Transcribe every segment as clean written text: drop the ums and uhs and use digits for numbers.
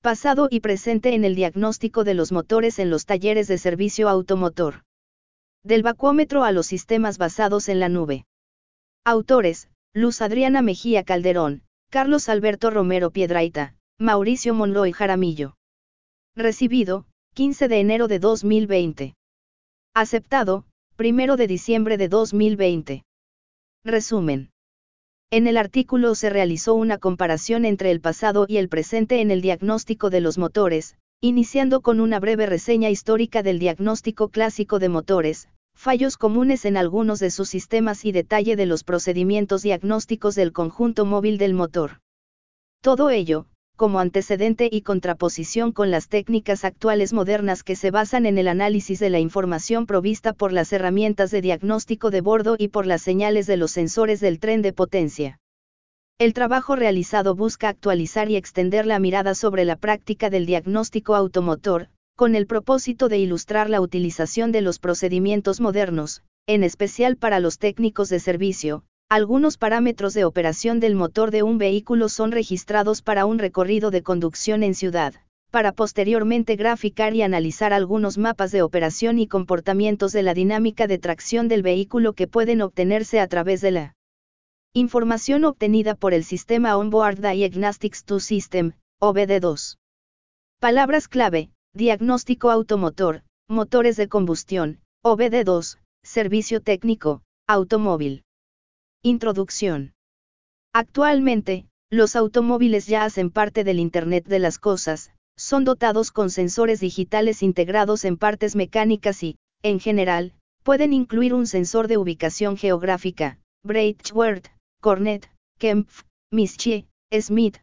pasado y presente en el diagnóstico de los motores en los talleres de servicio automotor. Del vacuómetro a los sistemas basados en la nube. Autores: Luz Adriana Mejía Calderón, Carlos Alberto Romero Piedrahita, Mauricio Monroy Jaramillo. Recibido, 15 de enero de 2020. Aceptado, 1 de diciembre de 2020. Resumen. En el artículo se realizó una comparación entre el pasado y el presente en el diagnóstico de los motores, iniciando con una breve reseña histórica del diagnóstico clásico de motores, fallos comunes en algunos de sus sistemas y detalle de los procedimientos diagnósticos del conjunto móvil del motor. Todo ello, como antecedente y contraposición con las técnicas actuales modernas que se basan en el análisis de la información provista por las herramientas de diagnóstico de bordo y por las señales de los sensores del tren de potencia. El trabajo realizado busca actualizar y extender la mirada sobre la práctica del diagnóstico automotor, con el propósito de ilustrar la utilización de los procedimientos modernos, en especial para los técnicos de servicio. Algunos parámetros de operación del motor de un vehículo son registrados para un recorrido de conducción en ciudad, para posteriormente graficar y analizar algunos mapas de operación y comportamientos de la dinámica de tracción del vehículo que pueden obtenerse a través de la información obtenida por el sistema Onboard Diagnostics to System, OBD2. Palabras clave: diagnóstico automotor, motores de combustión, OBD2, servicio técnico, automóvil. Introducción. Actualmente, los automóviles ya hacen parte del Internet de las cosas, son dotados con sensores digitales integrados en partes mecánicas y, en general, pueden incluir un sensor de ubicación geográfica. Braithwaite, Cornet, Kempf, Mischie, Smith,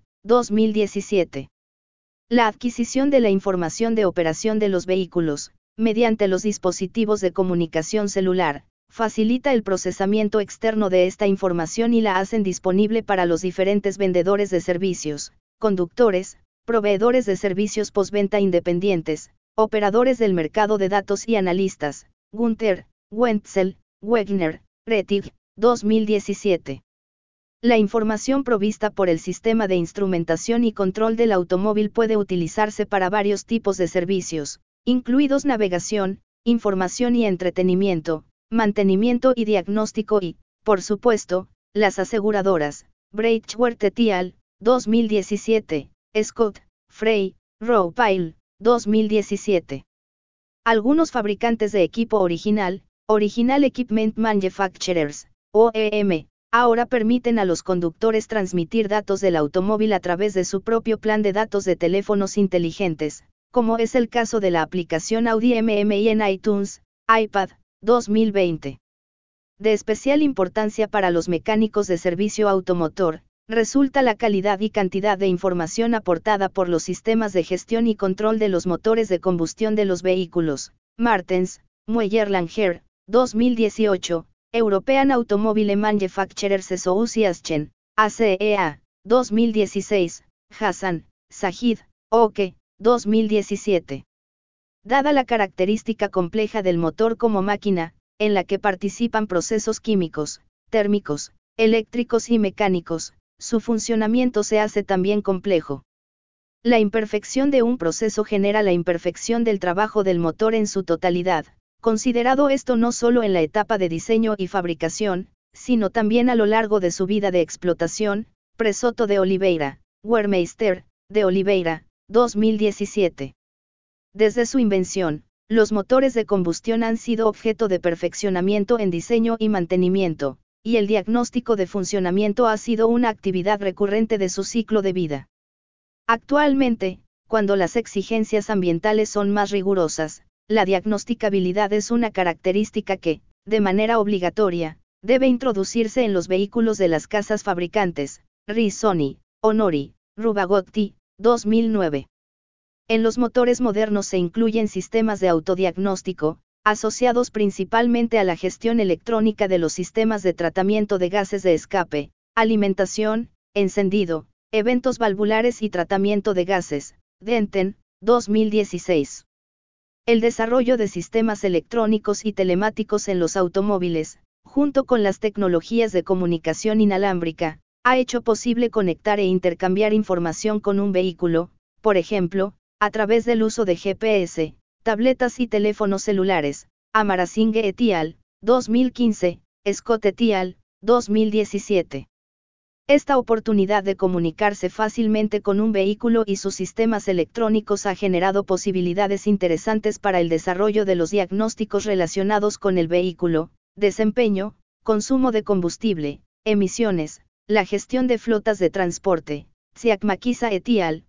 2017. La adquisición de la información de operación de los vehículos, mediante los dispositivos de comunicación celular, facilita el procesamiento externo de esta información y la hacen disponible para los diferentes vendedores de servicios, conductores, proveedores de servicios postventa independientes, operadores del mercado de datos y analistas. Gunther, Wenzel, Wegner, Rettig, 2017. La información provista por el sistema de instrumentación y control del automóvil puede utilizarse para varios tipos de servicios, incluidos navegación, información y entretenimiento, mantenimiento y diagnóstico y, por supuesto, las aseguradoras. Braithwaite et al., 2017, Scott, Frey, Rowe-Pyle, 2017. Algunos fabricantes de equipo Original Equipment Manufacturers, OEM, ahora permiten a los conductores transmitir datos del automóvil a través de su propio plan de datos de teléfonos inteligentes, como es el caso de la aplicación Audi MMI en iTunes, iPad, 2020. De especial importancia para los mecánicos de servicio automotor, resulta la calidad y cantidad de información aportada por los sistemas de gestión y control de los motores de combustión de los vehículos. Martens, Mueller-Langer, 2018, European Automobile Manufacturers Association, ACEA, 2016, Hassan, Sajid, Oke, 2017. Dada la característica compleja del motor como máquina, en la que participan procesos químicos, térmicos, eléctricos y mecánicos, su funcionamiento se hace también complejo. La imperfección de un proceso genera la imperfección del trabajo del motor en su totalidad, considerado esto no solo en la etapa de diseño y fabricación, sino también a lo largo de su vida de explotación. Presotto de Oliveira, Wermeister, de Oliveira, 2017. Desde su invención, los motores de combustión han sido objeto de perfeccionamiento en diseño y mantenimiento, y el diagnóstico de funcionamiento ha sido una actividad recurrente de su ciclo de vida. Actualmente, cuando las exigencias ambientales son más rigurosas, la diagnosticabilidad es una característica que, de manera obligatoria, debe introducirse en los vehículos de las casas fabricantes. Risoni, Honori, Rubagotti, 2009. En los motores modernos se incluyen sistemas de autodiagnóstico, asociados principalmente a la gestión electrónica de los sistemas de tratamiento de gases de escape, alimentación, encendido, eventos valvulares y tratamiento de gases. Denten, 2016. El desarrollo de sistemas electrónicos y telemáticos en los automóviles, junto con las tecnologías de comunicación inalámbrica, ha hecho posible conectar e intercambiar información con un vehículo, por ejemplo, a través del uso de GPS, tabletas y teléfonos celulares. Amarasinghe et al., 2015, Scott et al., 2017. Esta oportunidad de comunicarse fácilmente con un vehículo y sus sistemas electrónicos ha generado posibilidades interesantes para el desarrollo de los diagnósticos relacionados con el vehículo, desempeño, consumo de combustible, emisiones, la gestión de flotas de transporte. Tsiakmakisa et al.,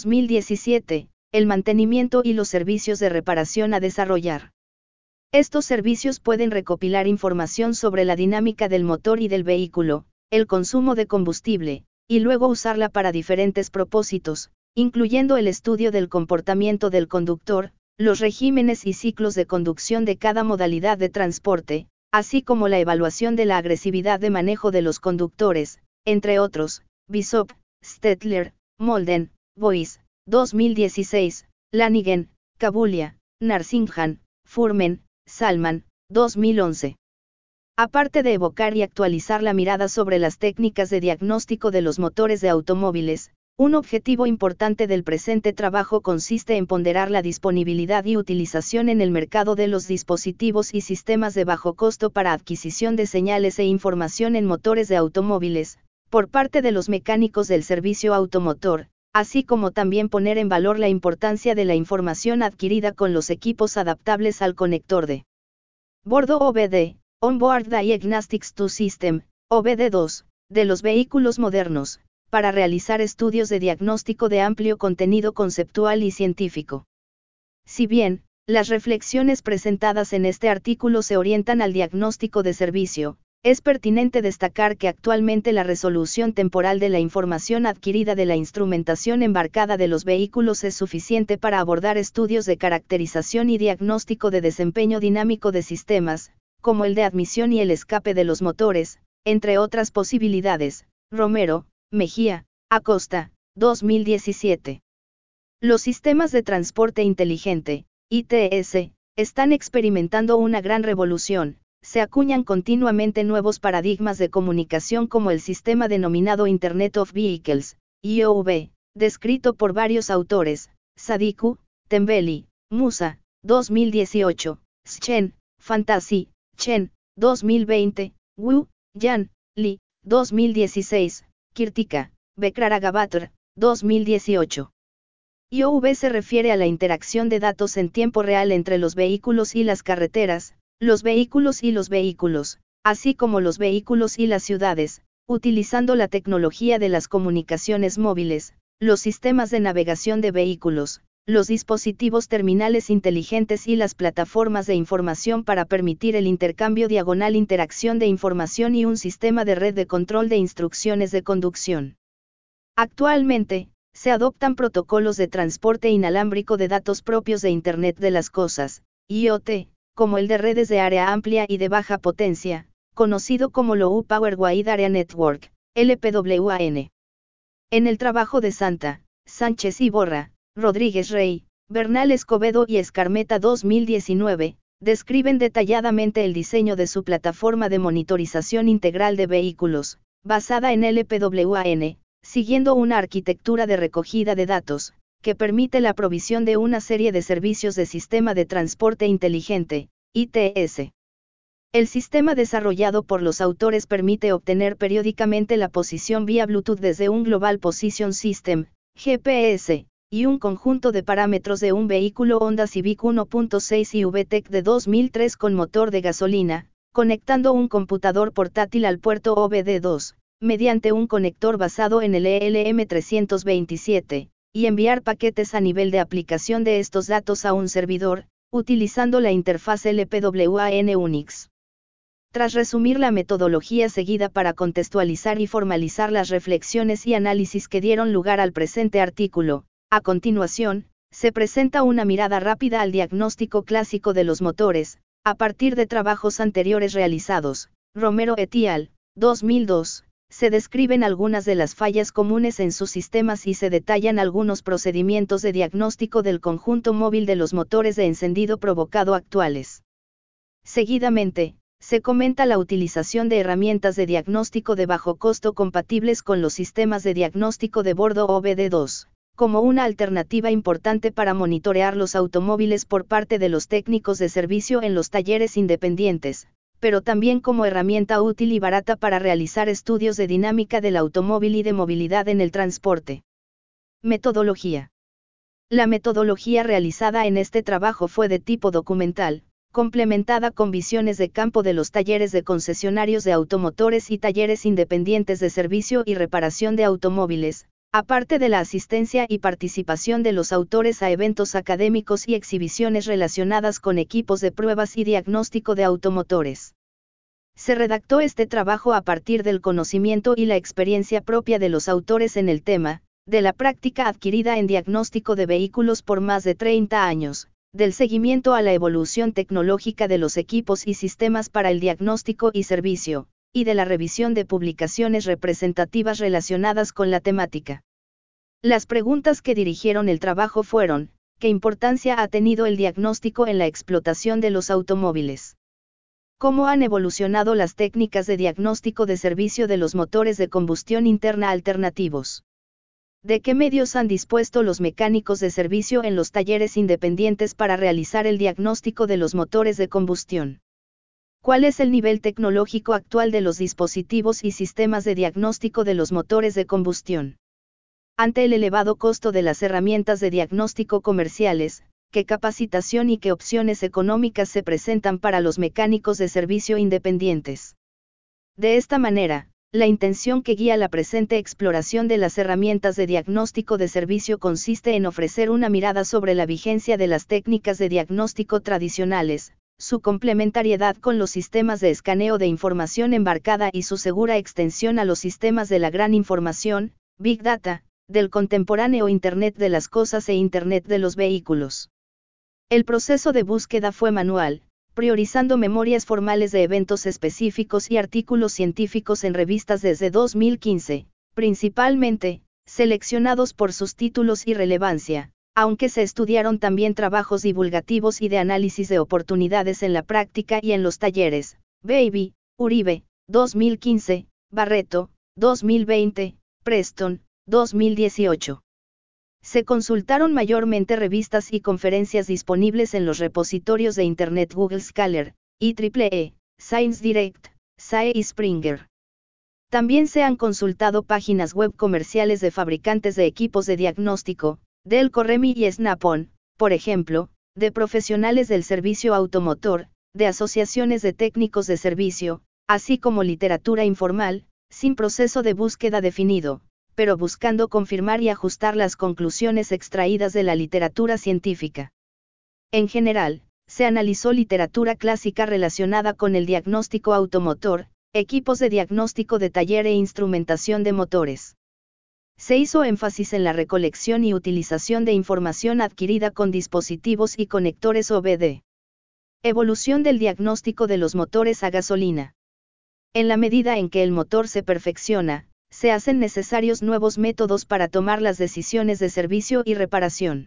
2017, el mantenimiento y los servicios de reparación a desarrollar. Estos servicios pueden recopilar información sobre la dinámica del motor y del vehículo, el consumo de combustible, y luego usarla para diferentes propósitos, incluyendo el estudio del comportamiento del conductor, los regímenes y ciclos de conducción de cada modalidad de transporte, así como la evaluación de la agresividad de manejo de los conductores, entre otros. Bishop, Stettler, Molden, Boyce, 2016, Lanigan, Kabulia, Narsinghan, Furman, Salman, 2011. Aparte de evocar y actualizar la mirada sobre las técnicas de diagnóstico de los motores de automóviles, un objetivo importante del presente trabajo consiste en ponderar la disponibilidad y utilización en el mercado de los dispositivos y sistemas de bajo costo para adquisición de señales e información en motores de automóviles, por parte de los mecánicos del servicio automotor, así como también poner en valor la importancia de la información adquirida con los equipos adaptables al conector de bordo OBD, Onboard Diagnostics to System, OBD2, de los vehículos modernos, para realizar estudios de diagnóstico de amplio contenido conceptual y científico. Si bien, las reflexiones presentadas en este artículo se orientan al diagnóstico de servicio, es pertinente destacar que actualmente la resolución temporal de la información adquirida de la instrumentación embarcada de los vehículos es suficiente para abordar estudios de caracterización y diagnóstico de desempeño dinámico de sistemas, como el de admisión y el escape de los motores, entre otras posibilidades. Romero, Mejía, Acosta, 2017. Los sistemas de transporte inteligente, ITS, están experimentando una gran revolución. Se acuñan continuamente nuevos paradigmas de comunicación como el sistema denominado Internet of Vehicles, IOV, descrito por varios autores, Sadiku, Tembeli, Musa, 2018, Schen, Fantasy, Chen, 2020, Wu, Yan, Li, 2016, Kirtika, Bekraragabatr, 2018. IOV se refiere a la interacción de datos en tiempo real entre los vehículos y las carreteras, los vehículos y los vehículos, así como los vehículos y las ciudades, utilizando la tecnología de las comunicaciones móviles, los sistemas de navegación de vehículos, los dispositivos terminales inteligentes y las plataformas de información para permitir el intercambio diagonal interacción de información y un sistema de red de control de instrucciones de conducción. Actualmente, se adoptan protocolos de transporte inalámbrico de datos propios de Internet de las Cosas, IoT, como el de redes de área amplia y de baja potencia, conocido como Low Power Wide Area Network, LPWAN. En el trabajo de Santa, Sánchez y Borra, Rodríguez Rey, Bernal Escobedo y Escarmeta 2019, describen detalladamente el diseño de su plataforma de monitorización integral de vehículos, basada en LPWAN, siguiendo una arquitectura de recogida de datos, que permite la provisión de una serie de servicios de sistema de transporte inteligente, ITS. El sistema desarrollado por los autores permite obtener periódicamente la posición vía Bluetooth desde un Global Position System, GPS, y un conjunto de parámetros de un vehículo Honda Civic 1.6 y VTEC de 2003 con motor de gasolina, conectando un computador portátil al puerto OBD2, mediante un conector basado en el ELM327, y enviar paquetes a nivel de aplicación de estos datos a un servidor, utilizando la interfaz LPWAN Unix. Tras resumir la metodología seguida para contextualizar y formalizar las reflexiones y análisis que dieron lugar al presente artículo, a continuación, se presenta una mirada rápida al diagnóstico clásico de los motores, a partir de trabajos anteriores realizados. Romero et al., 2002, se describen algunas de las fallas comunes en sus sistemas y se detallan algunos procedimientos de diagnóstico del conjunto móvil de los motores de encendido provocado actuales. Seguidamente, se comenta la utilización de herramientas de diagnóstico de bajo costo compatibles con los sistemas de diagnóstico de bordo OBD2, como una alternativa importante para monitorear los automóviles por parte de los técnicos de servicio en los talleres independientes, pero también como herramienta útil y barata para realizar estudios de dinámica del automóvil y de movilidad en el transporte. Metodología. La metodología realizada en este trabajo fue de tipo documental, complementada con visiones de campo de los talleres de concesionarios de automotores y talleres independientes de servicio y reparación de automóviles, aparte de la asistencia y participación de los autores a eventos académicos y exhibiciones relacionadas con equipos de pruebas y diagnóstico de automotores. Se redactó este trabajo a partir del conocimiento y la experiencia propia de los autores en el tema, de la práctica adquirida en diagnóstico de vehículos por más de 30 años, del seguimiento a la evolución tecnológica de los equipos y sistemas para el diagnóstico y servicio, y de la revisión de publicaciones representativas relacionadas con la temática. Las preguntas que dirigieron el trabajo fueron: ¿qué importancia ha tenido el diagnóstico en la explotación de los automóviles? ¿Cómo han evolucionado las técnicas de diagnóstico de servicio de los motores de combustión interna alternativos? ¿De qué medios han dispuesto los mecánicos de servicio en los talleres independientes para realizar el diagnóstico de los motores de combustión? ¿Cuál es el nivel tecnológico actual de los dispositivos y sistemas de diagnóstico de los motores de combustión? Ante el elevado costo de las herramientas de diagnóstico comerciales, ¿qué capacitación y qué opciones económicas se presentan para los mecánicos de servicio independientes? De esta manera, la intención que guía la presente exploración de las herramientas de diagnóstico de servicio consiste en ofrecer una mirada sobre la vigencia de las técnicas de diagnóstico tradicionales, su complementariedad con los sistemas de escaneo de información embarcada y su segura extensión a los sistemas de la gran información, Big Data, del contemporáneo Internet de las Cosas e Internet de los vehículos. El proceso de búsqueda fue manual, priorizando memorias formales de eventos específicos y artículos científicos en revistas desde 2015, principalmente, seleccionados por sus títulos y relevancia, aunque se estudiaron también trabajos divulgativos y de análisis de oportunidades en la práctica y en los talleres. Baby, Uribe, 2015, Barreto, 2020, Preston, 2018. Se consultaron mayormente revistas y conferencias disponibles en los repositorios de Internet Google Scholar, IEEE, Science Direct, SAE y Springer. También se han consultado páginas web comerciales de fabricantes de equipos de diagnóstico, Dell Coremi y Snap-on, por ejemplo, de profesionales del servicio automotor, de asociaciones de técnicos de servicio, así como literatura informal, sin proceso de búsqueda definido, pero buscando confirmar y ajustar las conclusiones extraídas de la literatura científica. En general, se analizó literatura clásica relacionada con el diagnóstico automotor, equipos de diagnóstico de taller e instrumentación de motores. Se hizo énfasis en la recolección y utilización de información adquirida con dispositivos y conectores OBD. Evolución del diagnóstico de los motores a gasolina. En la medida en que el motor se perfecciona, se hacen necesarios nuevos métodos para tomar las decisiones de servicio y reparación.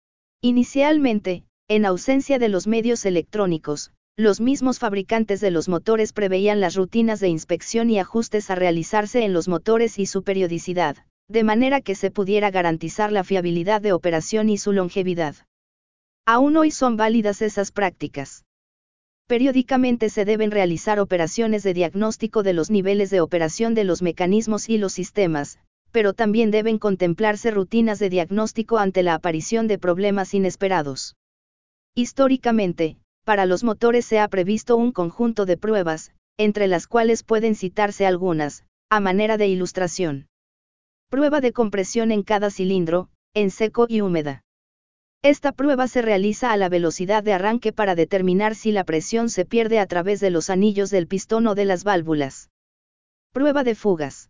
Inicialmente, en ausencia de los medios electrónicos, los mismos fabricantes de los motores preveían las rutinas de inspección y ajustes a realizarse en los motores y su periodicidad, de manera que se pudiera garantizar la fiabilidad de operación y su longevidad. Aún hoy son válidas esas prácticas. Periódicamente se deben realizar operaciones de diagnóstico de los niveles de operación de los mecanismos y los sistemas, pero también deben contemplarse rutinas de diagnóstico ante la aparición de problemas inesperados. Históricamente, para los motores se ha previsto un conjunto de pruebas, entre las cuales pueden citarse algunas, a manera de ilustración. Prueba de compresión en cada cilindro, en seco y húmeda. Esta prueba se realiza a la velocidad de arranque para determinar si la presión se pierde a través de los anillos del pistón o de las válvulas. Prueba de fugas.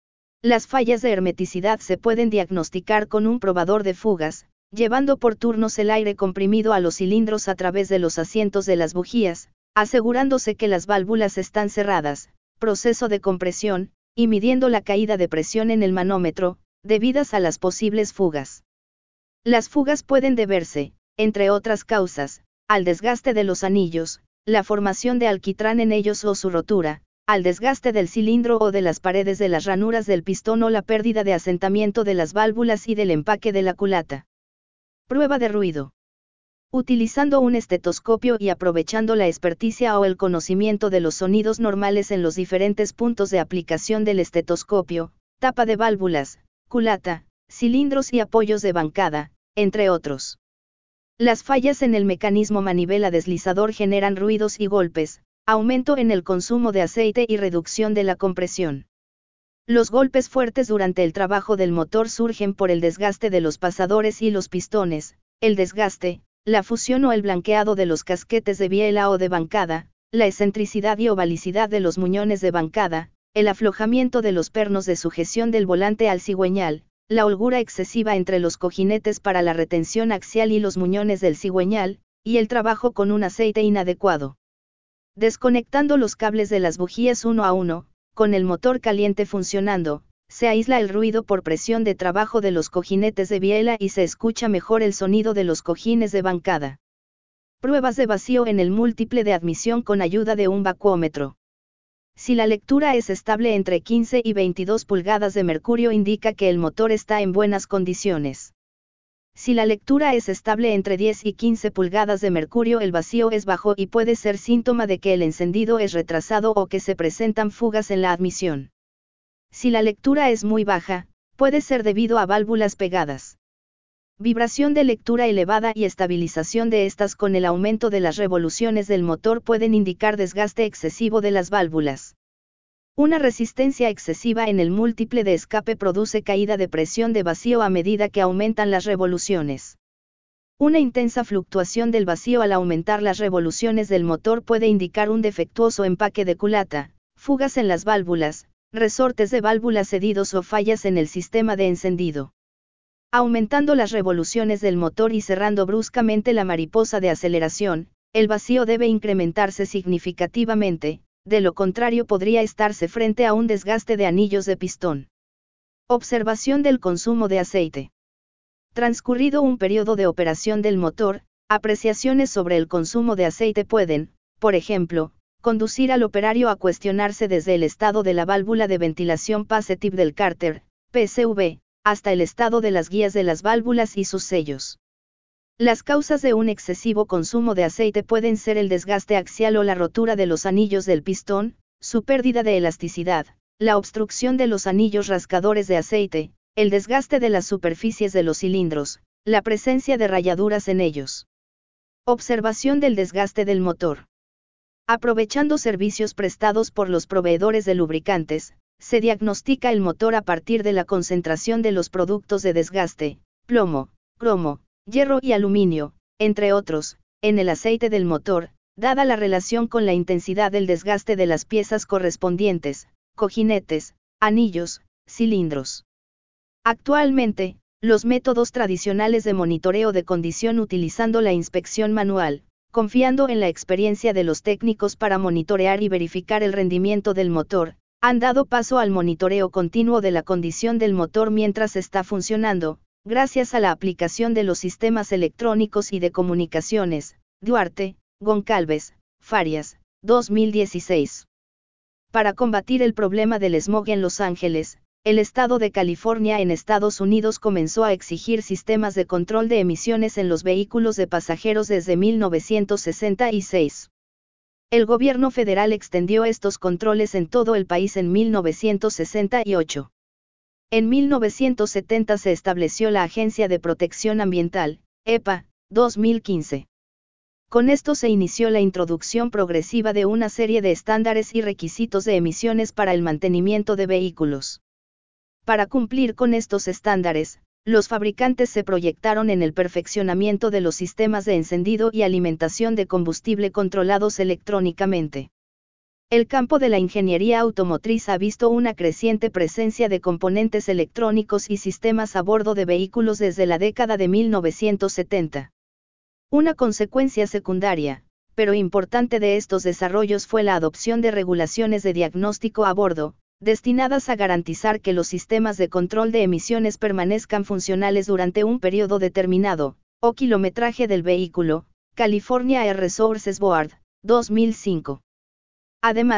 Las fallas de hermeticidad se pueden diagnosticar con un probador de fugas, llevando por turnos el aire comprimido a los cilindros a través de los asientos de las bujías, asegurándose que las válvulas están cerradas, proceso de compresión, y midiendo la caída de presión en el manómetro, debidas a las posibles fugas. Las fugas pueden deberse, entre otras causas, al desgaste de los anillos, la formación de alquitrán en ellos o su rotura, al desgaste del cilindro o de las paredes de las ranuras del pistón o la pérdida de asentamiento de las válvulas y del empaque de la culata. Prueba de ruido. Utilizando un estetoscopio y aprovechando la experticia o el conocimiento de los sonidos normales en los diferentes puntos de aplicación del estetoscopio, tapa de válvulas, culata, cilindros y apoyos de bancada, entre otros. Las fallas en el mecanismo manivela deslizador generan ruidos y golpes, aumento en el consumo de aceite y reducción de la compresión. Los golpes fuertes durante el trabajo del motor surgen por el desgaste de los pasadores y los pistones, el desgaste, la fusión o el blanqueado de los casquetes de biela o de bancada, la excentricidad y ovalicidad de los muñones de bancada, el aflojamiento de los pernos de sujeción del volante al cigüeñal, la holgura excesiva entre los cojinetes para la retención axial y los muñones del cigüeñal, y el trabajo con un aceite inadecuado. Desconectando los cables de las bujías uno a uno, con el motor caliente funcionando, se aísla el ruido por presión de trabajo de los cojinetes de biela y se escucha mejor el sonido de los cojines de bancada. Pruebas de vacío en el múltiple de admisión con ayuda de un vacuómetro. Si la lectura es estable entre 15 y 22 pulgadas de mercurio indica que el motor está en buenas condiciones. Si la lectura es estable entre 10 y 15 pulgadas de mercurio, el vacío es bajo y puede ser síntoma de que el encendido es retrasado o que se presentan fugas en la admisión. Si la lectura es muy baja, puede ser debido a válvulas pegadas. Vibración de lectura elevada y estabilización de estas con el aumento de las revoluciones del motor pueden indicar desgaste excesivo de las válvulas. Una resistencia excesiva en el múltiple de escape produce caída de presión de vacío a medida que aumentan las revoluciones. Una intensa fluctuación del vacío al aumentar las revoluciones del motor puede indicar un defectuoso empaque de culata, fugas en las válvulas, resortes de válvulas cedidos o fallas en el sistema de encendido. Aumentando las revoluciones del motor y cerrando bruscamente la mariposa de aceleración, el vacío debe incrementarse significativamente. De lo contrario podría estarse frente a un desgaste de anillos de pistón. Observación del consumo de aceite. Transcurrido un periodo de operación del motor, apreciaciones sobre el consumo de aceite pueden, por ejemplo, conducir al operario a cuestionarse desde el estado de la válvula de ventilación Passive del cárter, PSV, hasta el estado de las guías de las válvulas y sus sellos. Las causas de un excesivo consumo de aceite pueden ser el desgaste axial o la rotura de los anillos del pistón, su pérdida de elasticidad, la obstrucción de los anillos rascadores de aceite, el desgaste de las superficies de los cilindros, la presencia de rayaduras en ellos. Observación del desgaste del motor. Aprovechando servicios prestados por los proveedores de lubricantes, se diagnostica el motor a partir de la concentración de los productos de desgaste, plomo, cromo, hierro y aluminio, entre otros, en el aceite del motor, dada la relación con la intensidad del desgaste de las piezas correspondientes, cojinetes, anillos, cilindros. Actualmente, los métodos tradicionales de monitoreo de condición utilizando la inspección manual, confiando en la experiencia de los técnicos para monitorear y verificar el rendimiento del motor, han dado paso al monitoreo continuo de la condición del motor mientras está funcionando, gracias a la aplicación de los sistemas electrónicos y de comunicaciones. Duarte, Goncalves, Farias, 2016. Para combatir el problema del smog en Los Ángeles, el estado de California en Estados Unidos comenzó a exigir sistemas de control de emisiones en los vehículos de pasajeros desde 1966. El gobierno federal extendió estos controles en todo el país en 1968. En 1970 se estableció la Agencia de Protección Ambiental, EPA, 2015. Con esto se inició la introducción progresiva de una serie de estándares y requisitos de emisiones para el mantenimiento de vehículos. Para cumplir con estos estándares, los fabricantes se proyectaron en el perfeccionamiento de los sistemas de encendido y alimentación de combustible controlados electrónicamente. El campo de la ingeniería automotriz ha visto una creciente presencia de componentes electrónicos y sistemas a bordo de vehículos desde la década de 1970. Una consecuencia secundaria, pero importante de estos desarrollos fue la adopción de regulaciones de diagnóstico a bordo, destinadas a garantizar que los sistemas de control de emisiones permanezcan funcionales durante un periodo determinado, o kilometraje del vehículo, California Air Resources Board, 2005. Además,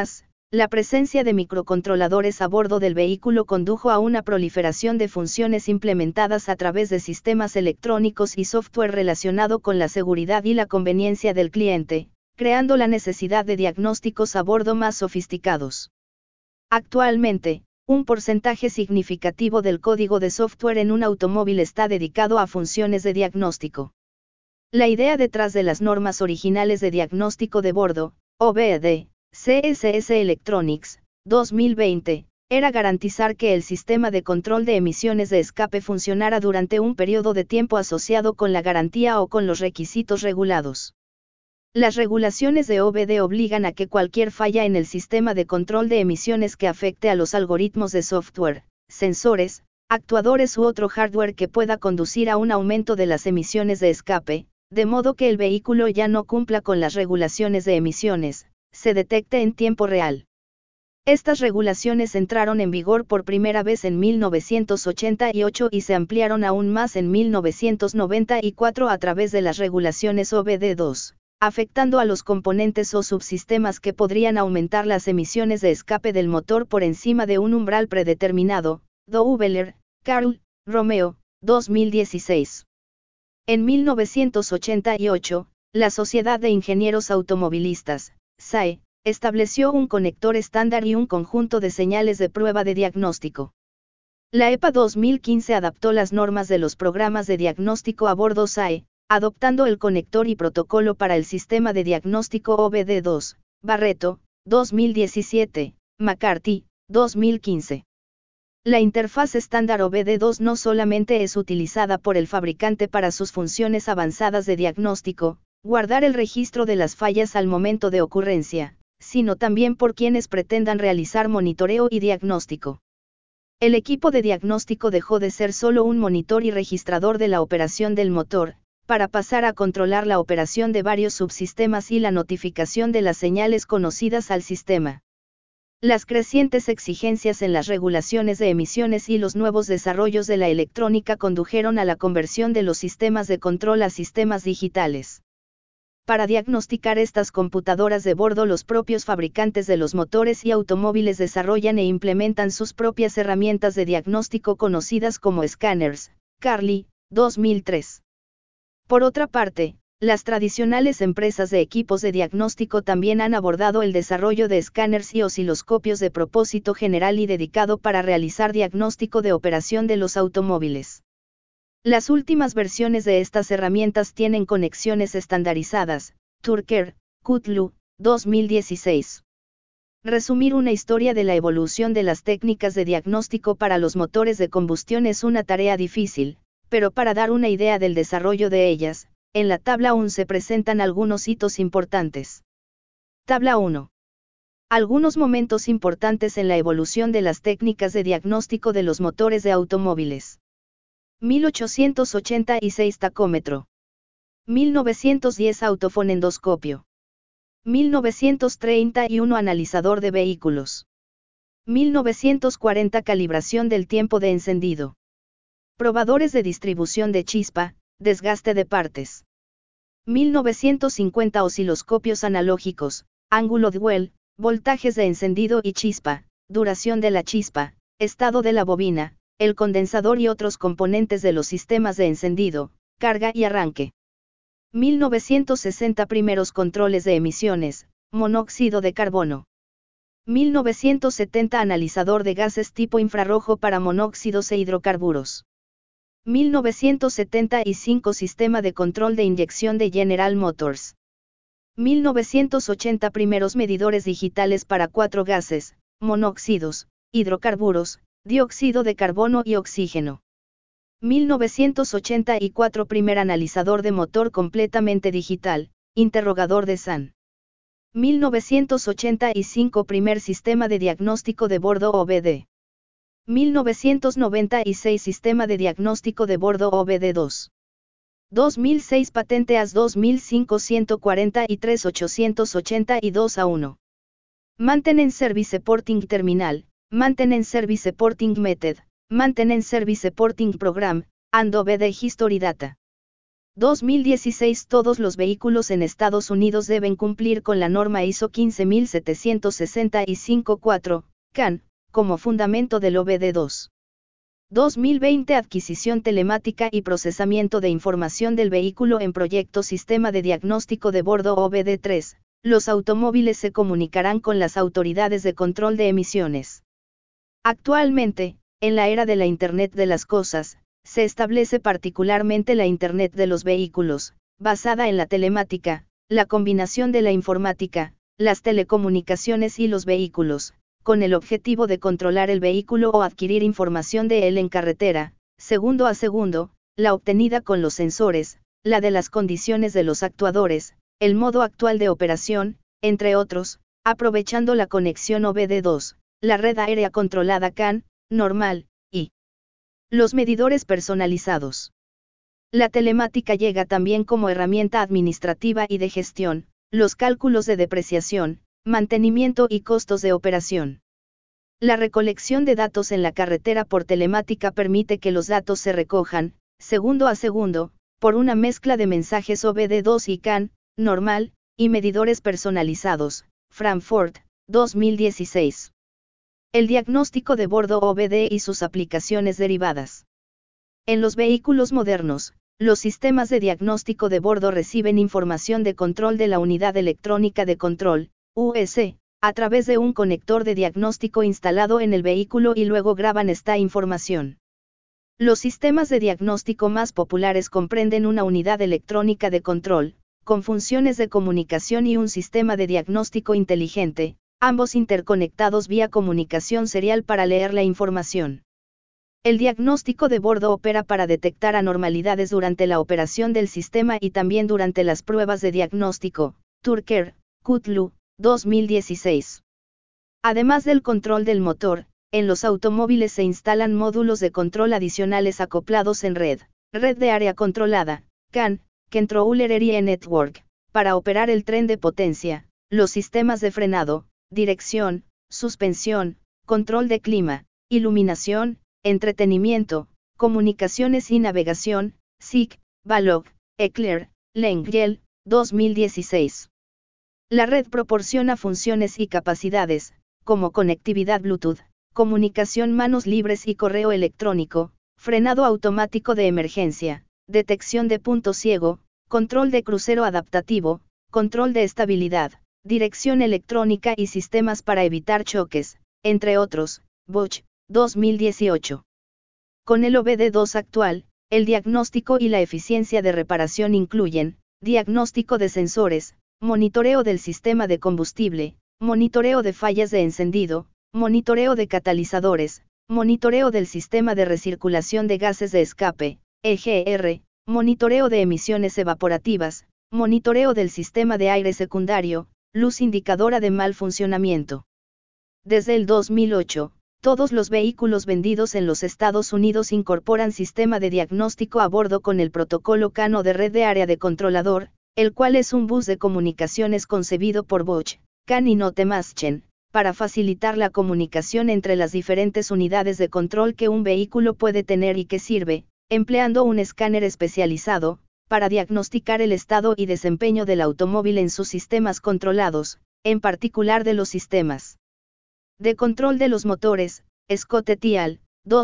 la presencia de microcontroladores a bordo del vehículo condujo a una proliferación de funciones implementadas a través de sistemas electrónicos y software relacionado con la seguridad y la conveniencia del cliente, creando la necesidad de diagnósticos a bordo más sofisticados. Actualmente, un porcentaje significativo del código de software en un automóvil está dedicado a funciones de diagnóstico. La idea detrás de las normas originales de diagnóstico de bordo, OBD, CSS Electronics, 2020, era garantizar que el sistema de control de emisiones de escape funcionara durante un periodo de tiempo asociado con la garantía o con los requisitos regulados. Las regulaciones de OBD obligan a que cualquier falla en el sistema de control de emisiones que afecte a los algoritmos de software, sensores, actuadores u otro hardware que pueda conducir a un aumento de las emisiones de escape, de modo que el vehículo ya no cumpla con las regulaciones de emisiones, se detecte en tiempo real. Estas regulaciones entraron en vigor por primera vez en 1988 y se ampliaron aún más en 1994 a través de las regulaciones OBD2, afectando a los componentes o subsistemas que podrían aumentar las emisiones de escape del motor por encima de un umbral predeterminado. Doubler, Carl, Romeo, 2016. En 1988, la Sociedad de Ingenieros Automovilistas, SAE, estableció un conector estándar y un conjunto de señales de prueba de diagnóstico. La EPA 2015 adaptó las normas de los programas de diagnóstico a bordo SAE, adoptando el conector y protocolo para el sistema de diagnóstico OBD2, Barreto, 2017, McCarthy, 2015. La interfaz estándar OBD2 no solamente es utilizada por el fabricante para sus funciones avanzadas de diagnóstico, guardar el registro de las fallas al momento de ocurrencia, sino también por quienes pretendan realizar monitoreo y diagnóstico. El equipo de diagnóstico dejó de ser solo un monitor y registrador de la operación del motor, para pasar a controlar la operación de varios subsistemas y la notificación de las señales conocidas al sistema. Las crecientes exigencias en las regulaciones de emisiones y los nuevos desarrollos de la electrónica condujeron a la conversión de los sistemas de control a sistemas digitales. Para diagnosticar estas computadoras de bordo, los propios fabricantes de los motores y automóviles desarrollan e implementan sus propias herramientas de diagnóstico conocidas como escáneres. Carly, 2003. Por otra parte, las tradicionales empresas de equipos de diagnóstico también han abordado el desarrollo de escáneres y osciloscopios de propósito general y dedicado para realizar diagnóstico de operación de los automóviles. Las últimas versiones de estas herramientas tienen conexiones estandarizadas. Turker, Kutlu, 2016. Resumir una historia de la evolución de las técnicas de diagnóstico para los motores de combustión es una tarea difícil, pero para dar una idea del desarrollo de ellas, en la tabla 1 se presentan algunos hitos importantes. Tabla 1. Algunos momentos importantes en la evolución de las técnicas de diagnóstico de los motores de automóviles. 1886 tacómetro. 1910 autofonendoscopio. 1931 analizador de vehículos. 1940 calibración del tiempo de encendido. Probadores de distribución de chispa, desgaste de partes. 1950 osciloscopios analógicos, ángulo Dwell, voltajes de encendido y chispa, duración de la chispa, estado de la bobina, el condensador y otros componentes de los sistemas de encendido, carga y arranque. 1960 primeros controles de emisiones, monóxido de carbono. 1970 analizador de gases tipo infrarrojo para monóxidos e hidrocarburos. 1975 sistema de control de inyección de General Motors. 1980 primeros medidores digitales para 4 gases, monóxidos, hidrocarburos, dióxido de carbono y oxígeno. 1984 primer analizador de motor completamente digital, interrogador de SAN. 1985 primer sistema de diagnóstico de bordo OBD. 1996 sistema de diagnóstico de bordo OBD2. 2006 patente AS 2005 143 882 A1. Maintenance Service Supporting Terminal, Maintenance Service Supporting Method, Maintenance Service Supporting Program, and OBD History Data. 2016. Todos los vehículos en Estados Unidos deben cumplir con la norma ISO 15765-4, CAN, como fundamento del OBD2. 2020. Adquisición telemática y procesamiento de información del vehículo en proyecto Sistema de Diagnóstico de Bordo OBD3. Los automóviles se comunicarán con las autoridades de control de emisiones. Actualmente, en la era de la Internet de las Cosas, se establece particularmente la Internet de los vehículos, basada en la telemática, la combinación de la informática, las telecomunicaciones y los vehículos, con el objetivo de controlar el vehículo o adquirir información de él en carretera, segundo a segundo, la obtenida con los sensores, la de las condiciones de los actuadores, el modo actual de operación, entre otros, aprovechando la conexión OBD2, la red aérea controlada CAN, normal, y los medidores personalizados. La telemática llega también como herramienta administrativa y de gestión, los cálculos de depreciación, mantenimiento y costos de operación. La recolección de datos en la carretera por telemática permite que los datos se recojan, segundo a segundo, por una mezcla de mensajes OBD2 y CAN, normal, y medidores personalizados. Frankfurt, 2016. El diagnóstico de bordo OBD y sus aplicaciones derivadas. En los vehículos modernos, los sistemas de diagnóstico de bordo reciben información de control de la unidad electrónica de control, US, a través de un conector de diagnóstico instalado en el vehículo y luego graban esta información. Los sistemas de diagnóstico más populares comprenden una unidad electrónica de control, con funciones de comunicación y un sistema de diagnóstico inteligente, ambos interconectados vía comunicación serial para leer la información. El diagnóstico de bordo opera para detectar anormalidades durante la operación del sistema y también durante las pruebas de diagnóstico. Turker, Kutlu, 2016. Además del control del motor, en los automóviles se instalan módulos de control adicionales acoplados en red de área controlada, CAN, Controller Area Network, para operar el tren de potencia, los sistemas de frenado, dirección, suspensión, control de clima, iluminación, entretenimiento, comunicaciones y navegación. SIC, Balog, Eclair, Lengyel, 2016. La red proporciona funciones y capacidades, como conectividad Bluetooth, comunicación manos libres y correo electrónico, frenado automático de emergencia, detección de punto ciego, control de crucero adaptativo, control de estabilidad, dirección electrónica y sistemas para evitar choques, entre otros. Bosch, 2018. Con el OBD2 actual, el diagnóstico y la eficiencia de reparación incluyen diagnóstico de sensores, monitoreo del sistema de combustible, monitoreo de fallas de encendido, monitoreo de catalizadores, monitoreo del sistema de recirculación de gases de escape, EGR, monitoreo de emisiones evaporativas, monitoreo del sistema de aire secundario, luz indicadora de mal funcionamiento. Desde el 2008, todos los vehículos vendidos en los Estados Unidos incorporan sistema de diagnóstico a bordo con el protocolo CAN o de red de área de controlador, el cual es un bus de comunicaciones concebido por Bosch, CAN y Notemaschen, para facilitar la comunicación entre las diferentes unidades de control que un vehículo puede tener y que sirve, empleando un escáner especializado, para diagnosticar el estado y desempeño del automóvil en sus sistemas controlados, en particular de los sistemas de control de los motores. Scott et al.,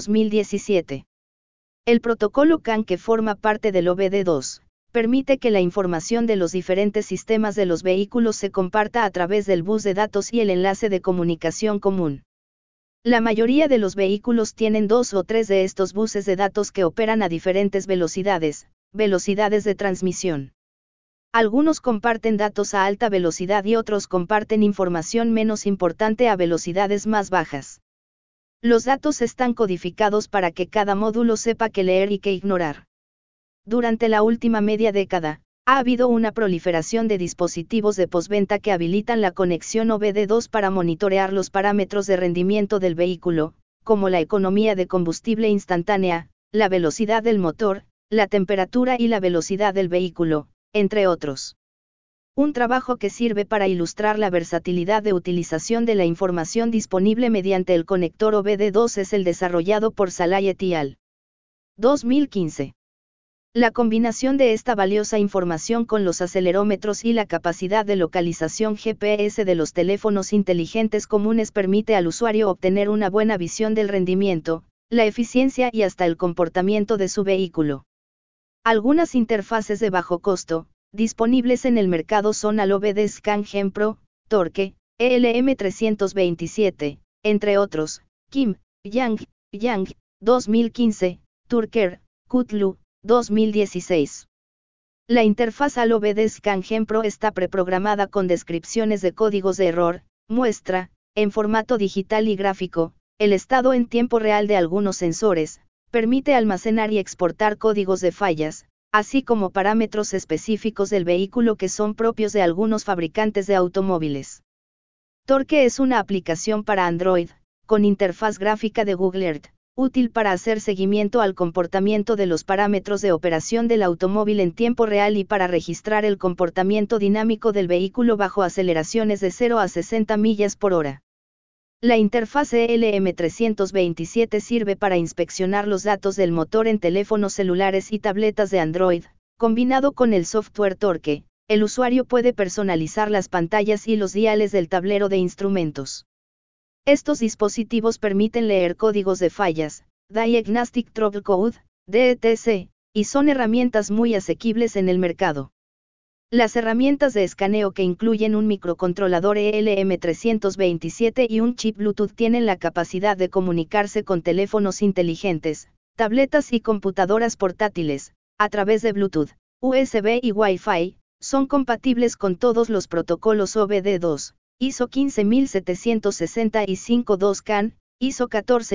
2017. El protocolo CAN, que forma parte del OBD2, permite que la información de los diferentes sistemas de los vehículos se comparta a través del bus de datos y el enlace de comunicación común. La mayoría de los vehículos tienen 2 o 3 de estos buses de datos que operan a diferentes velocidades de transmisión. Algunos comparten datos a alta velocidad y otros comparten información menos importante a velocidades más bajas. Los datos están codificados para que cada módulo sepa qué leer y qué ignorar. Durante la última media década, ha habido una proliferación de dispositivos de postventa que habilitan la conexión OBD2 para monitorear los parámetros de rendimiento del vehículo, como la economía de combustible instantánea, la velocidad del motor, la temperatura y la velocidad del vehículo, entre otros. Un trabajo que sirve para ilustrar la versatilidad de utilización de la información disponible mediante el conector OBD2 es el desarrollado por Salai et al. 2015. La combinación de esta valiosa información con los acelerómetros y la capacidad de localización GPS de los teléfonos inteligentes comunes permite al usuario obtener una buena visión del rendimiento, la eficiencia y hasta el comportamiento de su vehículo. Algunas interfaces de bajo costo, disponibles en el mercado son Alobed ScanGen Pro, Torque, ELM327, entre otros, Kim, Yang, 2015, Turker, Kutlu, 2016. La interfaz Alobed ScanGen Pro está preprogramada con descripciones de códigos de error, muestra, en formato digital y gráfico, el estado en tiempo real de algunos sensores, permite almacenar y exportar códigos de fallas, así como parámetros específicos del vehículo que son propios de algunos fabricantes de automóviles. Torque es una aplicación para Android, con interfaz gráfica de Google Earth, útil para hacer seguimiento al comportamiento de los parámetros de operación del automóvil en tiempo real y para registrar el comportamiento dinámico del vehículo bajo aceleraciones de 0 a 60 millas por hora. La interfaz ELM327 sirve para inspeccionar los datos del motor en teléfonos celulares y tabletas de Android. Combinado con el software Torque, el usuario puede personalizar las pantallas y los diales del tablero de instrumentos. Estos dispositivos permiten leer códigos de fallas, Diagnostic Trouble Code, DTC, y son herramientas muy asequibles en el mercado. Las herramientas de escaneo que incluyen un microcontrolador ELM327 y un chip Bluetooth tienen la capacidad de comunicarse con teléfonos inteligentes, tabletas y computadoras portátiles, a través de Bluetooth, USB y Wi-Fi, son compatibles con todos los protocolos OBD2. ISO 15765-2 CAN, ISO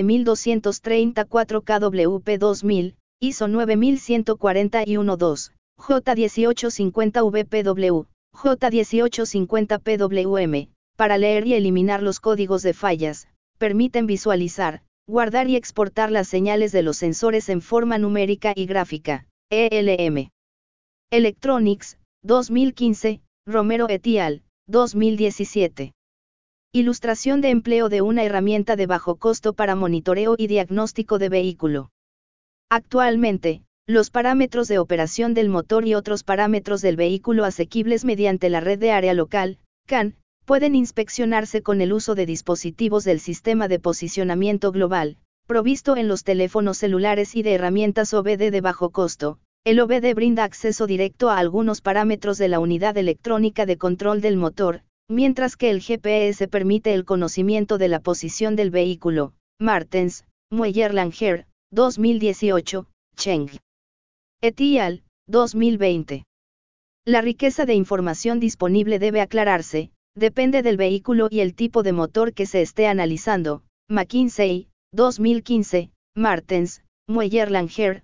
14234 KWP2000, ISO 9141-2, J1850 VPW, J1850 PWM, para leer y eliminar los códigos de fallas, permiten visualizar, guardar y exportar las señales de los sensores en forma numérica y gráfica, ELM. Electronics, 2015, Romero et al. 2017. Ilustración de empleo de una herramienta de bajo costo para monitoreo y diagnóstico de vehículo. Actualmente, los parámetros de operación del motor y otros parámetros del vehículo asequibles mediante la red de área local, CAN, pueden inspeccionarse con el uso de dispositivos del sistema de posicionamiento global, provisto en los teléfonos celulares y de herramientas OBD de bajo costo. El OBD brinda acceso directo a algunos parámetros de la unidad electrónica de control del motor, mientras que el GPS permite el conocimiento de la posición del vehículo. Martens, Mueller-Langer, 2018, Cheng et al., 2020. La riqueza de información disponible debe aclararse, depende del vehículo y el tipo de motor que se esté analizando. McKinsey, 2015, Martens, Mueller-Langer,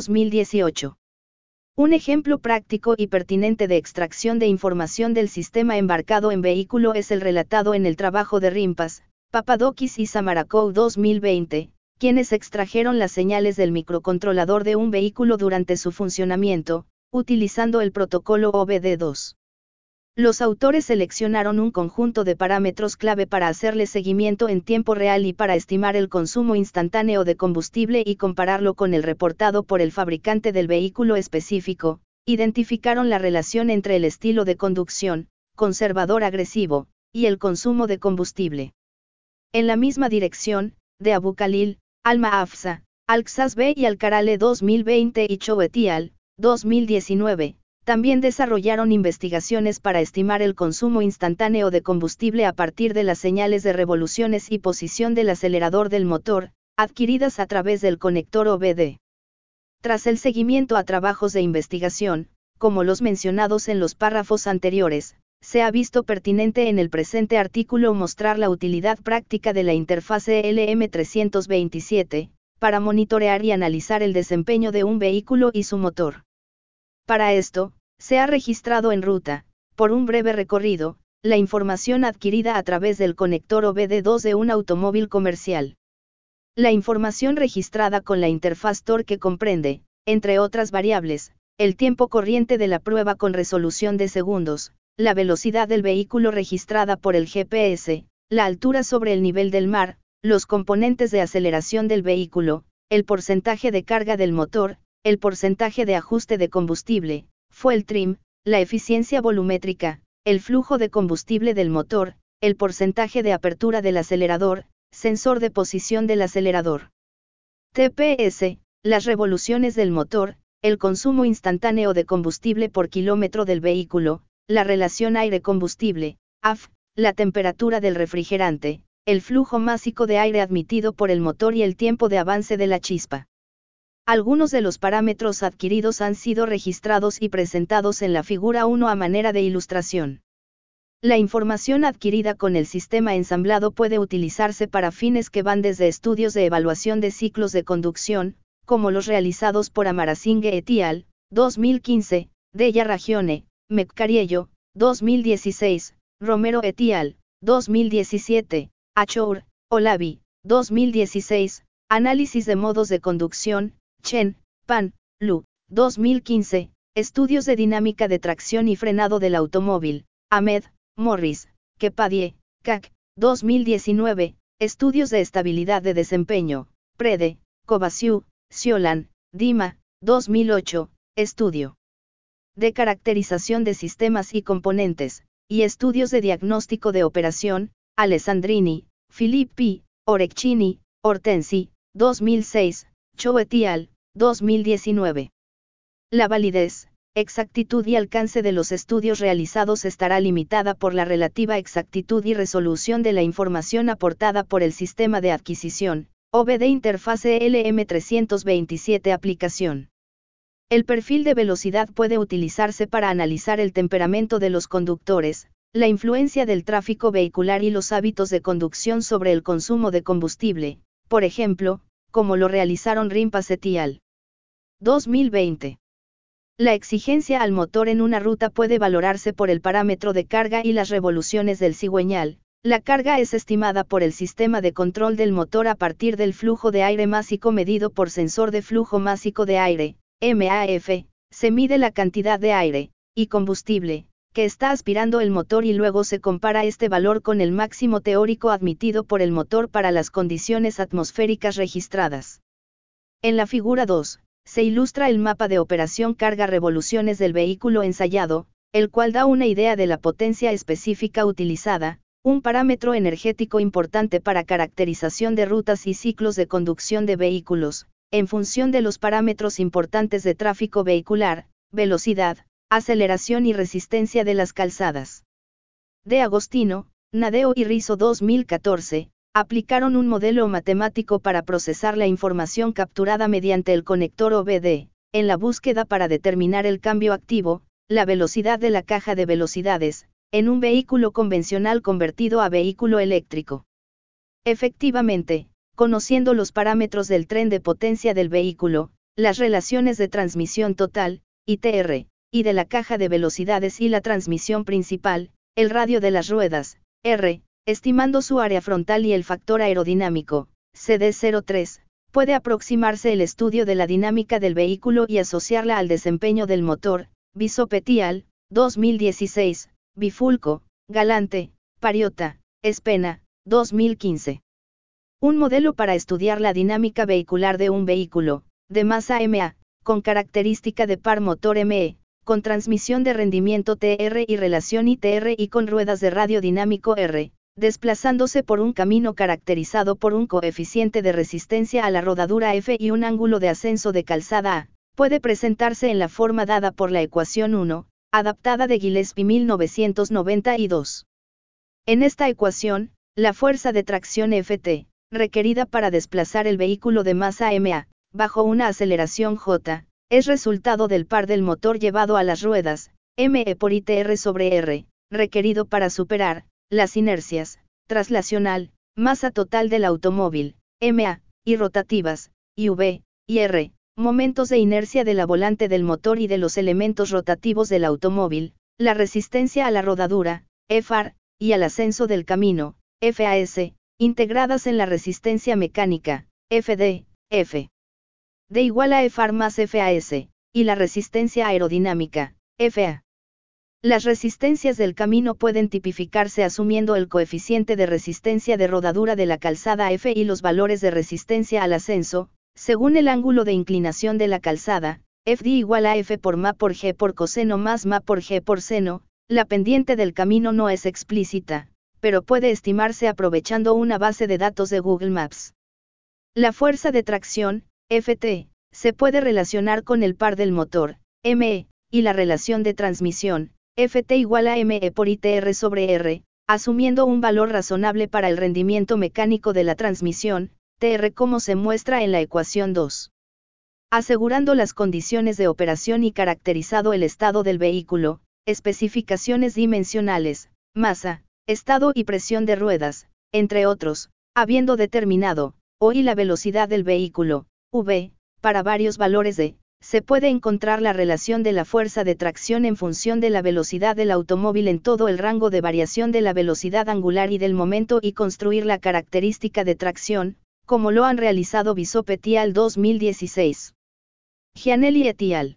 2018. Un ejemplo práctico y pertinente de extracción de información del sistema embarcado en vehículo es el relatado en el trabajo de Rimpas, Papadakis y Samarakov 2020, quienes extrajeron las señales del microcontrolador de un vehículo durante su funcionamiento, utilizando el protocolo OBD2. Los autores seleccionaron un conjunto de parámetros clave para hacerle seguimiento en tiempo real y para estimar el consumo instantáneo de combustible y compararlo con el reportado por el fabricante del vehículo específico. Identificaron la relación entre el estilo de conducción, conservador agresivo, y el consumo de combustible. En la misma dirección, de Abu Khalil, Alma Afza, Al-Xasbe y Al-Karale 2020 y Chou et al. 2019. También desarrollaron investigaciones para estimar el consumo instantáneo de combustible a partir de las señales de revoluciones y posición del acelerador del motor, adquiridas a través del conector OBD. Tras el seguimiento a trabajos de investigación, como los mencionados en los párrafos anteriores, se ha visto pertinente en el presente artículo mostrar la utilidad práctica de la interfase LM327, para monitorear y analizar el desempeño de un vehículo y su motor. Para esto, se ha registrado en ruta, por un breve recorrido, la información adquirida a través del conector OBD2 de un automóvil comercial. La información registrada con la interfaz Torque comprende, entre otras variables, el tiempo corriente de la prueba con resolución de segundos, la velocidad del vehículo registrada por el GPS, la altura sobre el nivel del mar, los componentes de aceleración del vehículo, el porcentaje de carga del motor, el porcentaje de ajuste de combustible, fuel trim, la eficiencia volumétrica, el flujo de combustible del motor, el porcentaje de apertura del acelerador, sensor de posición del acelerador. TPS, las revoluciones del motor, el consumo instantáneo de combustible por kilómetro del vehículo, la relación aire-combustible, AF, la temperatura del refrigerante, el flujo másico de aire admitido por el motor y el tiempo de avance de la chispa. Algunos de los parámetros adquiridos han sido registrados y presentados en la figura 1 a manera de ilustración. La información adquirida con el sistema ensamblado puede utilizarse para fines que van desde estudios de evaluación de ciclos de conducción, como los realizados por Amarasinghe et al., 2015, Della Ragione, Meccariello, 2016, Romero et al., 2017, Achour, Olavi, 2016, Análisis de modos de conducción, Chen, Pan, Lu, 2015, Estudios de dinámica de tracción y frenado del automóvil, Ahmed, Morris, Kepadie, CAC, 2019, Estudios de estabilidad de desempeño, Prede, Kovasiu, Ciolan, Dima, 2008, Estudio de caracterización de sistemas y componentes, y Estudios de diagnóstico de operación, Alessandrini, Filippi, Orecchini, Ortensi, 2006, Cho et al., 2019. La validez, exactitud y alcance de los estudios realizados estará limitada por la relativa exactitud y resolución de la información aportada por el sistema de adquisición, OBD interfase LM327 aplicación. El perfil de velocidad puede utilizarse para analizar el temperamento de los conductores, la influencia del tráfico vehicular y los hábitos de conducción sobre el consumo de combustible, por ejemplo, como lo realizaron Rimpas et al. 2020. La exigencia al motor en una ruta puede valorarse por el parámetro de carga y las revoluciones del cigüeñal. La carga es estimada por el sistema de control del motor a partir del flujo de aire másico medido por sensor de flujo másico de aire, MAF, se mide la cantidad de aire, y combustible, que está aspirando el motor y luego se compara este valor con el máximo teórico admitido por el motor para las condiciones atmosféricas registradas. En la figura 2, se ilustra el mapa de operación carga-revoluciones del vehículo ensayado, el cual da una idea de la potencia específica utilizada, un parámetro energético importante para caracterización de rutas y ciclos de conducción de vehículos, en función de los parámetros importantes de tráfico vehicular, velocidad, aceleración y resistencia de las calzadas. De Agostino, Nadeo y Rizzo 2014, aplicaron un modelo matemático para procesar la información capturada mediante el conector OBD, en la búsqueda para determinar el cambio activo, la velocidad de la caja de velocidades, en un vehículo convencional convertido a vehículo eléctrico. Efectivamente, conociendo los parámetros del tren de potencia del vehículo, las relaciones de transmisión total, ITR, y de la caja de velocidades y la transmisión principal, el radio de las ruedas, R, estimando su área frontal y el factor aerodinámico, CD03, puede aproximarse el estudio de la dinámica del vehículo y asociarla al desempeño del motor, Bishop et al., 2016, Bifulco, Galante, Pariota, Espena, 2015. Un modelo para estudiar la dinámica vehicular de un vehículo, de masa MA, con característica de par motor ME, con transmisión de rendimiento TR y relación ITR y con ruedas de radio dinámico R, desplazándose por un camino caracterizado por un coeficiente de resistencia a la rodadura F y un ángulo de ascenso de calzada A, puede presentarse en la forma dada por la ecuación 1, adaptada de Gillespie 1992. En esta ecuación, la fuerza de tracción Ft, requerida para desplazar el vehículo de masa MA, bajo una aceleración J, es resultado del par del motor llevado a las ruedas, ME por ITR sobre R, requerido para superar las inercias, traslacional, masa total del automóvil, MA, y rotativas, IV, y R, momentos de inercia de la volante del motor y de los elementos rotativos del automóvil, la resistencia a la rodadura, FR, y al ascenso del camino, FAS, integradas en la resistencia mecánica, FD, F. D igual a FR más FAS, y la resistencia aerodinámica, FA. Las resistencias del camino pueden tipificarse asumiendo el coeficiente de resistencia de rodadura de la calzada F y los valores de resistencia al ascenso, según el ángulo de inclinación de la calzada, FD igual a F por Ma por G por coseno más Ma por G por seno. La pendiente del camino no es explícita, pero puede estimarse aprovechando una base de datos de Google Maps. La fuerza de tracción, Ft, se puede relacionar con el par del motor, ME, y la relación de transmisión, Ft igual a ME por ITR sobre R, asumiendo un valor razonable para el rendimiento mecánico de la transmisión, TR como se muestra en la ecuación 2. Asegurando las condiciones de operación y caracterizado el estado del vehículo, especificaciones dimensionales, masa, estado y presión de ruedas, entre otros, habiendo determinado, o y la velocidad del vehículo, V, para varios valores de, se puede encontrar la relación de la fuerza de tracción en función de la velocidad del automóvil en todo el rango de variación de la velocidad angular y del momento y construir la característica de tracción, como lo han realizado Bishop et al. 2016. Gianelli et al.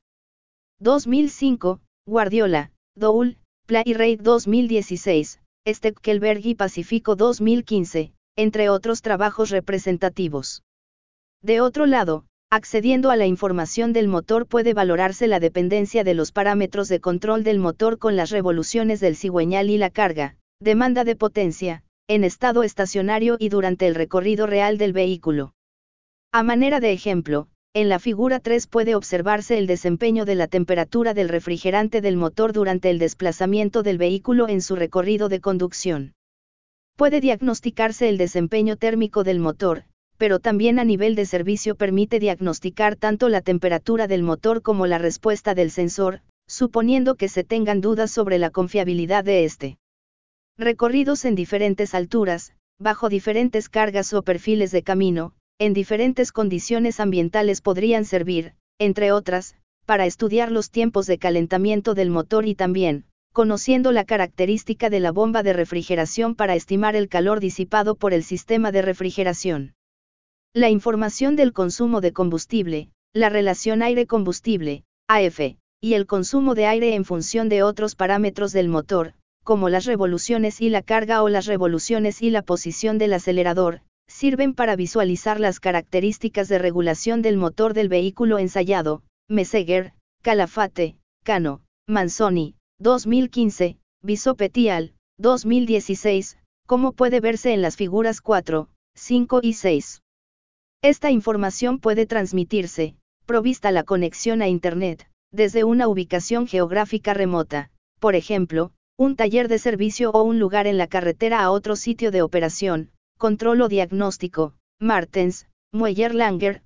2005, Guardiola, Doul, Playrate 2016, Steckelberg y Pacífico 2015, entre otros trabajos representativos. De otro lado, accediendo a la información del motor puede valorarse la dependencia de los parámetros de control del motor con las revoluciones del cigüeñal y la carga, demanda de potencia, en estado estacionario y durante el recorrido real del vehículo. A manera de ejemplo, en la figura 3 puede observarse el desempeño de la temperatura del refrigerante del motor durante el desplazamiento del vehículo en su recorrido de conducción. Puede diagnosticarse el desempeño térmico del motor, pero también a nivel de servicio permite diagnosticar tanto la temperatura del motor como la respuesta del sensor, suponiendo que se tengan dudas sobre la confiabilidad de este. Recorridos en diferentes alturas, bajo diferentes cargas o perfiles de camino, en diferentes condiciones ambientales podrían servir, entre otras, para estudiar los tiempos de calentamiento del motor y también, conociendo la característica de la bomba de refrigeración para estimar el calor disipado por el sistema de refrigeración. La información del consumo de combustible, la relación aire-combustible, AF, y el consumo de aire en función de otros parámetros del motor, como las revoluciones y la carga o las revoluciones y la posición del acelerador, sirven para visualizar las características de regulación del motor del vehículo ensayado. Messager, Calafate, Cano, Manzoni, 2015, Bishop et al. 2016, como puede verse en las figuras 4, 5 y 6. Esta información puede transmitirse, provista la conexión a Internet, desde una ubicación geográfica remota, por ejemplo, un taller de servicio o un lugar en la carretera a otro sitio de operación, control o diagnóstico. Martens, Mueller-Langer,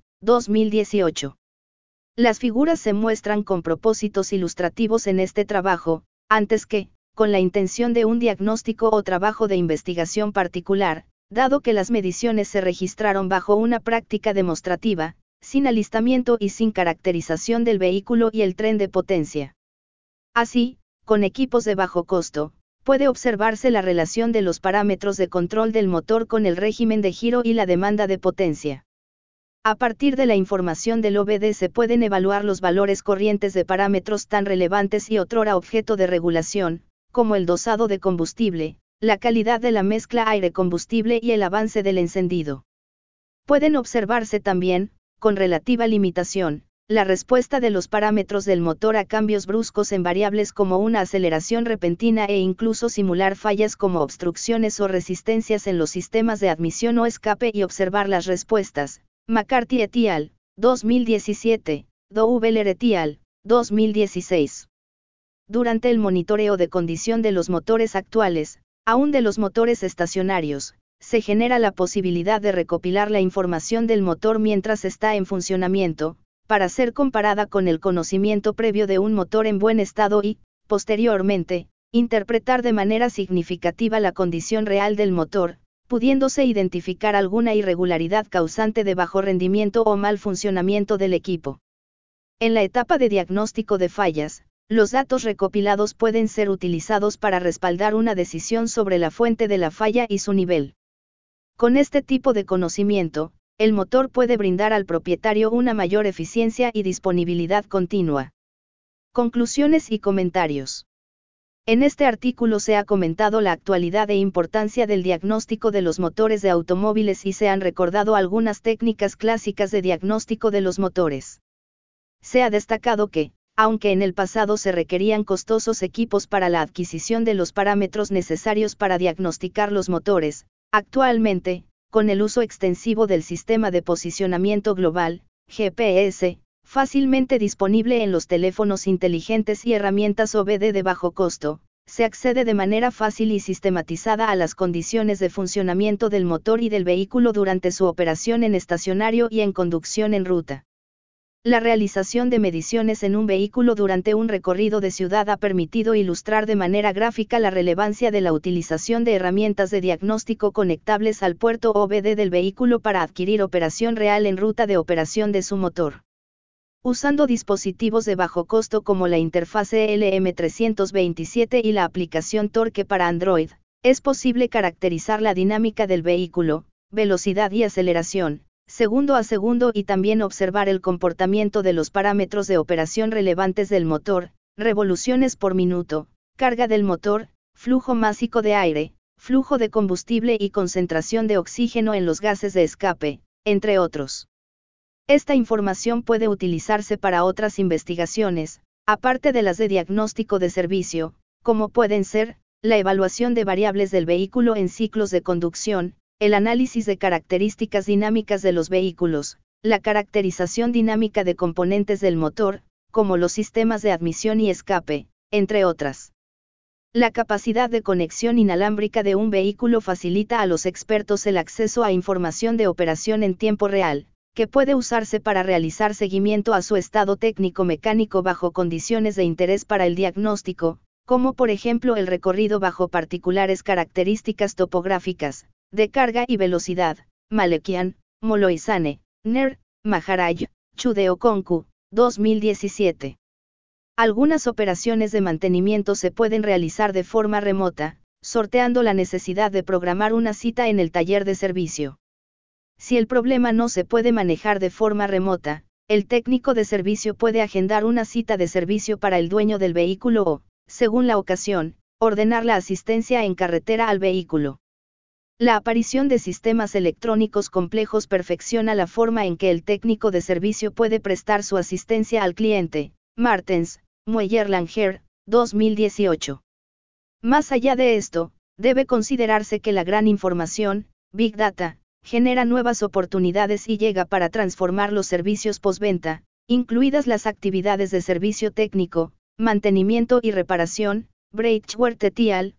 2018. Las figuras se muestran con propósitos ilustrativos en este trabajo, antes que, con la intención de un diagnóstico o trabajo de investigación particular, dado que las mediciones se registraron bajo una práctica demostrativa, sin alistamiento y sin caracterización del vehículo y el tren de potencia. Así, con equipos de bajo costo, puede observarse la relación de los parámetros de control del motor con el régimen de giro y la demanda de potencia. A partir de la información del OBD se pueden evaluar los valores corrientes de parámetros tan relevantes y otrora objeto de regulación, como el dosado de combustible, la calidad de la mezcla aire-combustible y el avance del encendido. Pueden observarse también, con relativa limitación, la respuesta de los parámetros del motor a cambios bruscos en variables como una aceleración repentina e incluso simular fallas como obstrucciones o resistencias en los sistemas de admisión o escape y observar las respuestas. McCarthy et al. 2017, Doubler et al. 2016. Durante el monitoreo de condición de los motores actuales, aún de los motores estacionarios, se genera la posibilidad de recopilar la información del motor mientras está en funcionamiento, para ser comparada con el conocimiento previo de un motor en buen estado y, posteriormente, interpretar de manera significativa la condición real del motor, pudiéndose identificar alguna irregularidad causante de bajo rendimiento o mal funcionamiento del equipo. En la etapa de diagnóstico de fallas, los datos recopilados pueden ser utilizados para respaldar una decisión sobre la fuente de la falla y su nivel. Con este tipo de conocimiento, el motor puede brindar al propietario una mayor eficiencia y disponibilidad continua. Conclusiones y comentarios. En este artículo se ha comentado la actualidad e importancia del diagnóstico de los motores de automóviles y se han recordado algunas técnicas clásicas de diagnóstico de los motores. Se ha destacado que, aunque en el pasado se requerían costosos equipos para la adquisición de los parámetros necesarios para diagnosticar los motores, actualmente, con el uso extensivo del sistema de posicionamiento global, GPS, fácilmente disponible en los teléfonos inteligentes y herramientas OBD de bajo costo, se accede de manera fácil y sistematizada a las condiciones de funcionamiento del motor y del vehículo durante su operación en estacionario y en conducción en ruta. La realización de mediciones en un vehículo durante un recorrido de ciudad ha permitido ilustrar de manera gráfica la relevancia de la utilización de herramientas de diagnóstico conectables al puerto OBD del vehículo para adquirir operación real en ruta de operación de su motor. Usando dispositivos de bajo costo como la interfase LM327 y la aplicación Torque para Android, es posible caracterizar la dinámica del vehículo, velocidad y aceleración, segundo a segundo y también observar el comportamiento de los parámetros de operación relevantes del motor, revoluciones por minuto, carga del motor, flujo másico de aire, flujo de combustible y concentración de oxígeno en los gases de escape, entre otros. Esta información puede utilizarse para otras investigaciones, aparte de las de diagnóstico de servicio, como pueden ser, la evaluación de variables del vehículo en ciclos de conducción, el análisis de características dinámicas de los vehículos, la caracterización dinámica de componentes del motor, como los sistemas de admisión y escape, entre otras. La capacidad de conexión inalámbrica de un vehículo facilita a los expertos el acceso a información de operación en tiempo real, que puede usarse para realizar seguimiento a su estado técnico-mecánico bajo condiciones de interés para el diagnóstico, como por ejemplo el recorrido bajo particulares características topográficas, de carga y velocidad, Malekian, Moloisane, Ner, Maharaj, Chudeokonku, 2017. Algunas operaciones de mantenimiento se pueden realizar de forma remota, sorteando la necesidad de programar una cita en el taller de servicio. Si el problema no se puede manejar de forma remota, el técnico de servicio puede agendar una cita de servicio para el dueño del vehículo o, según la ocasión, ordenar la asistencia en carretera al vehículo. La aparición de sistemas electrónicos complejos perfecciona la forma en que el técnico de servicio puede prestar su asistencia al cliente. Martens, Mueller-Langer, 2018. Más allá de esto, debe considerarse que la gran información, Big Data, genera nuevas oportunidades y llega para transformar los servicios postventa, incluidas las actividades de servicio técnico, mantenimiento y reparación. Breitschwerdt et al.,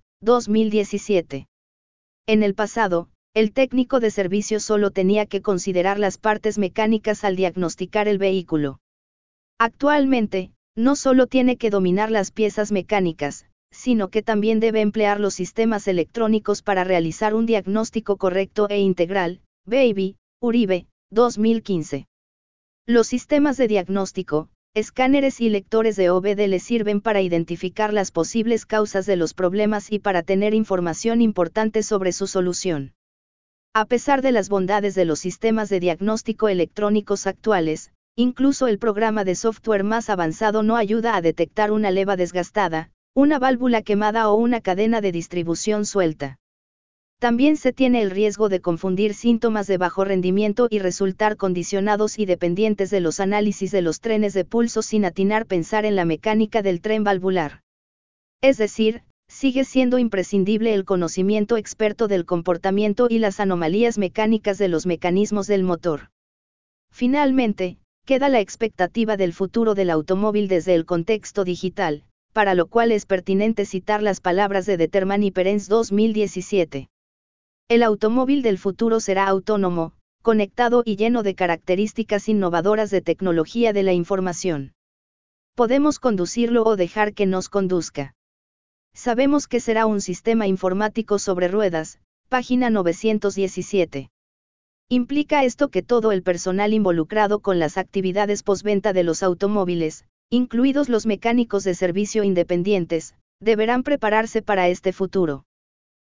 2017. En el pasado, el técnico de servicio solo tenía que considerar las partes mecánicas al diagnosticar el vehículo. Actualmente, no solo tiene que dominar las piezas mecánicas, sino que también debe emplear los sistemas electrónicos para realizar un diagnóstico correcto e integral. Baby, Uribe, 2015. Los sistemas de diagnóstico, escáneres y lectores de OBD le sirven para identificar las posibles causas de los problemas y para tener información importante sobre su solución. A pesar de las bondades de los sistemas de diagnóstico electrónicos actuales, incluso el programa de software más avanzado no ayuda a detectar una leva desgastada, una válvula quemada o una cadena de distribución suelta. También se tiene el riesgo de confundir síntomas de bajo rendimiento y resultar condicionados y dependientes de los análisis de los trenes de pulso sin atinar pensar en la mecánica del tren valvular. Es decir, sigue siendo imprescindible el conocimiento experto del comportamiento y las anomalías mecánicas de los mecanismos del motor. Finalmente, queda la expectativa del futuro del automóvil desde el contexto digital, para lo cual es pertinente citar las palabras de Determan y Perens 2017. El automóvil del futuro será autónomo, conectado y lleno de características innovadoras de tecnología de la información. Podemos conducirlo o dejar que nos conduzca. Sabemos que será un sistema informático sobre ruedas, página 917. Implica esto que todo el personal involucrado con las actividades postventa de los automóviles, incluidos los mecánicos de servicio independientes, deberán prepararse para este futuro.